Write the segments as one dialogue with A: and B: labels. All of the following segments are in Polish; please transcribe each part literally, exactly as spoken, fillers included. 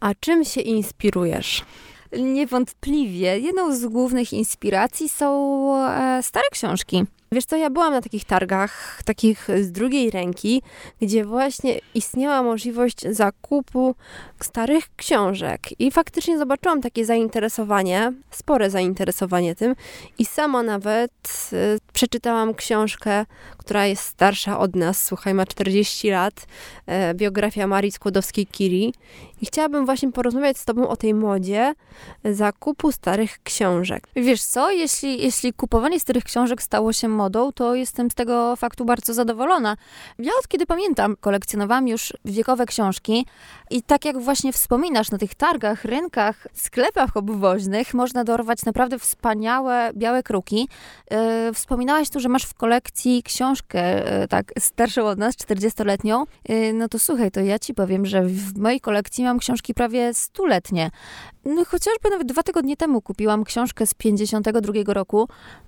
A: A czym się inspirujesz?
B: Niewątpliwie jedną z głównych inspiracji są e, stare książki.
A: Wiesz co, ja byłam na takich targach, takich z drugiej ręki, gdzie właśnie istniała możliwość zakupu starych książek. I faktycznie zobaczyłam takie zainteresowanie, spore zainteresowanie tym. I sama nawet y, przeczytałam książkę, która jest starsza od nas, słuchaj, ma czterdzieści lat, y, biografia Marii Skłodowskiej-Curie. I chciałabym właśnie porozmawiać z tobą o tej modzie zakupu starych książek.
B: Wiesz co, jeśli, jeśli kupowanie starych książek stało się modą, to jestem z tego faktu bardzo zadowolona. Ja od kiedy pamiętam, kolekcjonowałam już wiekowe książki i tak jak właśnie wspominasz, na tych targach, rynkach, sklepach obwoźnych można dorwać naprawdę wspaniałe białe kruki. Yy, wspominałaś tu, że masz w kolekcji książkę yy, tak starszą od nas, czterdziestoletnią. Yy, no to słuchaj, to ja ci powiem, że w mojej kolekcji mam książki prawie stuletnie. No chociażby nawet dwa tygodnie temu kupiłam książkę z pięćdziesiątego drugiego roku.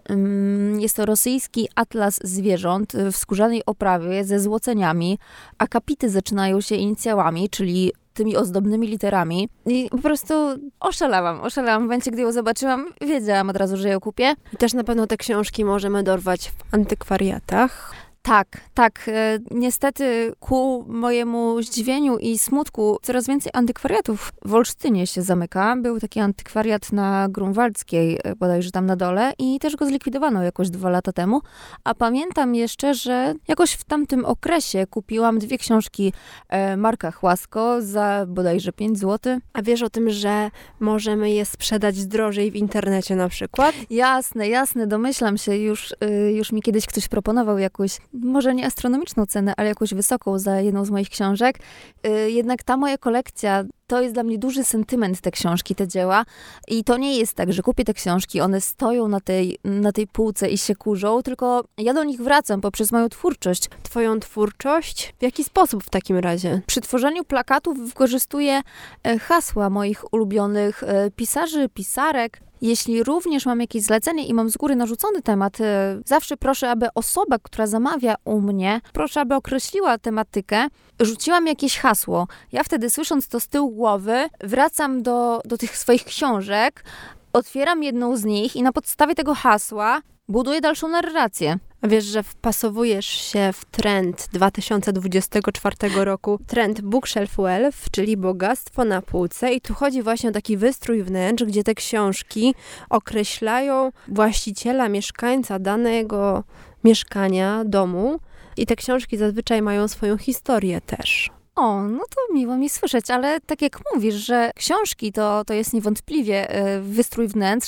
B: Jest to rosyjski atlas zwierząt w skórzanej oprawie ze złoceniami. Akapity zaczynają się inicjałami, czyli tymi ozdobnymi literami. I po prostu oszalałam, oszalałam. W momencie, gdy ją zobaczyłam, wiedziałam od razu, że ją kupię.
A: I też na pewno te książki możemy dorwać w antykwariatach.
B: Tak, tak. E, niestety ku mojemu zdziwieniu i smutku coraz więcej antykwariatów w Olsztynie się zamyka. Był taki antykwariat na Grunwaldzkiej, bodajże tam na dole i też go zlikwidowano jakoś dwa lata temu. A pamiętam jeszcze, że jakoś w tamtym okresie kupiłam dwie książki e, Marka Chłasko za bodajże pięć złotych.
A: A wiesz o tym, że możemy je sprzedać drożej w internecie na przykład?
B: Jasne, jasne, domyślam się. Już, y, już mi kiedyś ktoś proponował jakąś może nie astronomiczną cenę, ale jakąś wysoką za jedną z moich książek. Yy, jednak ta moja kolekcja, to jest dla mnie duży sentyment, te książki, te dzieła. I to nie jest tak, że kupię te książki, one stoją na tej, na tej półce i się kurzą, tylko ja do nich wracam poprzez moją twórczość.
A: Twoją twórczość? W jaki sposób w takim razie?
B: Przy tworzeniu plakatów wykorzystuję hasła moich ulubionych pisarzy, pisarek. Jeśli również mam jakieś zlecenie i mam z góry narzucony temat, zawsze proszę, aby osoba, która zamawia u mnie, proszę, aby określiła tematykę, rzuciłam jakieś hasło. Ja wtedy, słysząc to z tyłu głowy, wracam do, do tych swoich książek, otwieram jedną z nich i na podstawie tego hasła buduję dalszą narrację.
A: A wiesz, że wpasowujesz się w trend dwa tysiące dwudziestego czwartego roku, trend bookshelf wealth, czyli bogactwo na półce i tu chodzi właśnie o taki wystrój wnętrz, gdzie te książki określają właściciela, mieszkańca danego mieszkania, domu i te książki zazwyczaj mają swoją historię też.
B: O, no to miło mi słyszeć, ale tak jak mówisz, że książki to, to jest niewątpliwie wystrój wnętrz.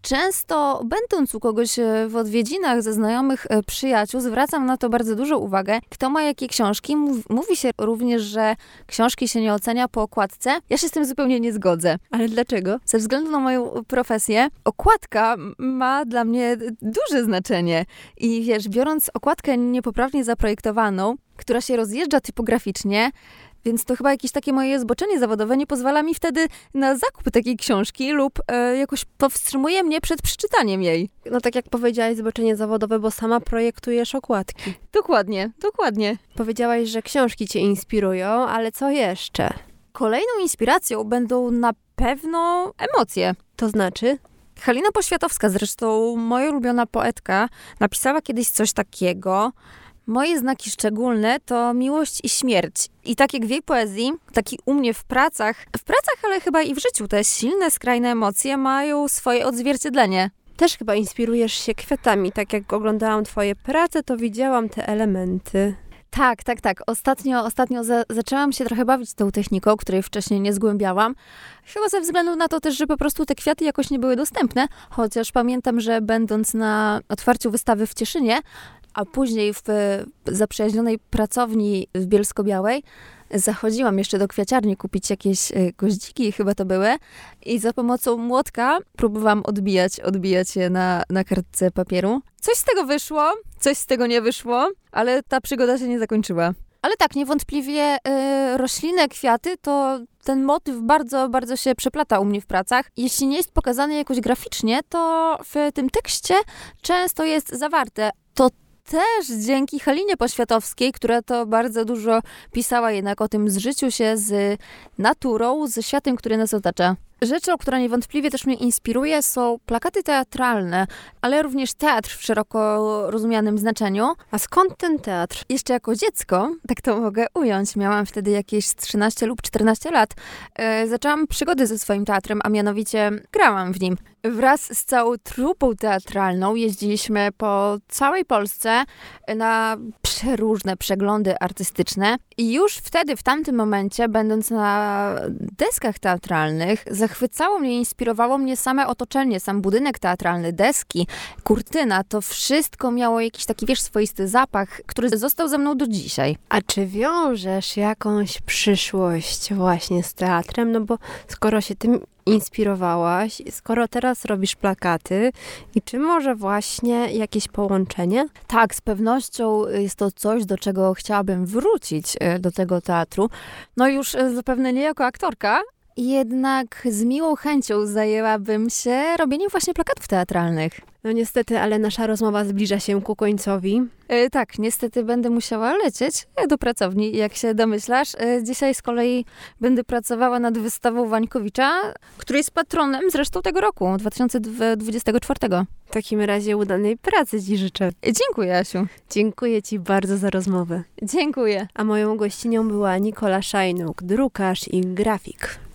B: Często będąc u kogoś w odwiedzinach ze znajomych przyjaciół, zwracam na to bardzo dużą uwagę. Kto ma jakie książki? Mówi się również, że książki się nie ocenia po okładce. Ja się z tym zupełnie nie zgodzę.
A: Ale dlaczego?
B: Ze względu na moją profesję, okładka ma dla mnie duże znaczenie. I wiesz, biorąc okładkę niepoprawnie zaprojektowaną, która się rozjeżdża typograficznie, więc to chyba jakieś takie moje zboczenie zawodowe nie pozwala mi wtedy na zakup takiej książki lub e, jakoś powstrzymuje mnie przed przeczytaniem jej.
A: No tak jak powiedziałaś, zboczenie zawodowe, bo sama projektujesz okładki.
B: Dokładnie, dokładnie.
A: Powiedziałaś, że książki cię inspirują, ale co jeszcze?
B: Kolejną inspiracją będą na pewno emocje.
A: To znaczy?
B: Halina Poświatowska, zresztą moja ulubiona poetka, napisała kiedyś coś takiego. Moje znaki szczególne to miłość i śmierć. I tak jak w jej poezji, tak i u mnie w pracach, w pracach, ale chyba i w życiu, te silne, skrajne emocje mają swoje odzwierciedlenie.
A: Też chyba inspirujesz się kwiatami. Tak jak oglądałam twoje prace, to widziałam te elementy.
B: Tak, tak, tak. Ostatnio, ostatnio za, zaczęłam się trochę bawić tą techniką, której wcześniej nie zgłębiałam. Chyba ze względu na to też, że po prostu te kwiaty jakoś nie były dostępne. Chociaż pamiętam, że będąc na otwarciu wystawy w Cieszynie, a później w zaprzyjaźnionej pracowni w Bielsko-Białej zachodziłam jeszcze do kwiaciarni kupić jakieś goździki, chyba to były. I za pomocą młotka próbowałam odbijać, odbijać je na, na kartce papieru. Coś z tego wyszło, coś z tego nie wyszło, ale ta przygoda się nie zakończyła. Ale tak, niewątpliwie y, rośliny, kwiaty, to ten motyw bardzo, bardzo się przeplata u mnie w pracach. Jeśli nie jest pokazany jakoś graficznie, to w tym tekście często jest zawarte to, też dzięki Halinie Poświatowskiej, która to bardzo dużo pisała jednak o tym zżyciu się z naturą, ze światem, który nas otacza. Rzeczą, która niewątpliwie też mnie inspiruje, są plakaty teatralne, ale również teatr w szeroko rozumianym znaczeniu.
A: A skąd ten teatr?
B: Jeszcze jako dziecko, tak to mogę ująć, miałam wtedy jakieś trzynaście lub czternaście lat, e, zaczęłam przygody ze swoim teatrem, a mianowicie grałam w nim. Wraz z całą trupą teatralną jeździliśmy po całej Polsce na przeróżne przeglądy artystyczne i już wtedy, w tamtym momencie, będąc na deskach teatralnych, zachwycało mnie, inspirowało mnie same otoczenie, sam budynek teatralny, deski, kurtyna. To wszystko miało jakiś taki, wiesz, swoisty zapach, który został ze mną do dzisiaj.
A: A czy wiążesz jakąś przyszłość właśnie z teatrem? No bo skoro się tym inspirowałaś, skoro teraz robisz plakaty, i czy może właśnie jakieś połączenie?
B: Tak, z pewnością jest to coś, do czego chciałabym wrócić, do tego teatru. No już zapewne nie jako aktorka, jednak z miłą chęcią zajęłabym się robieniem właśnie plakatów teatralnych.
A: No niestety, ale nasza rozmowa zbliża się ku końcowi.
B: E, tak, niestety będę musiała lecieć do pracowni, jak się domyślasz. E, dzisiaj z kolei będę pracowała nad wystawą Wańkowicza, który jest patronem zresztą tego roku, dwa tysiące dwudziestego czwartego.
A: W takim razie udanej pracy ci życzę.
B: E, dziękuję, Asiu.
A: Dziękuję ci bardzo za rozmowę.
B: Dziękuję.
A: A moją gościnią była Nikola Szajnuk, drukarz i grafik.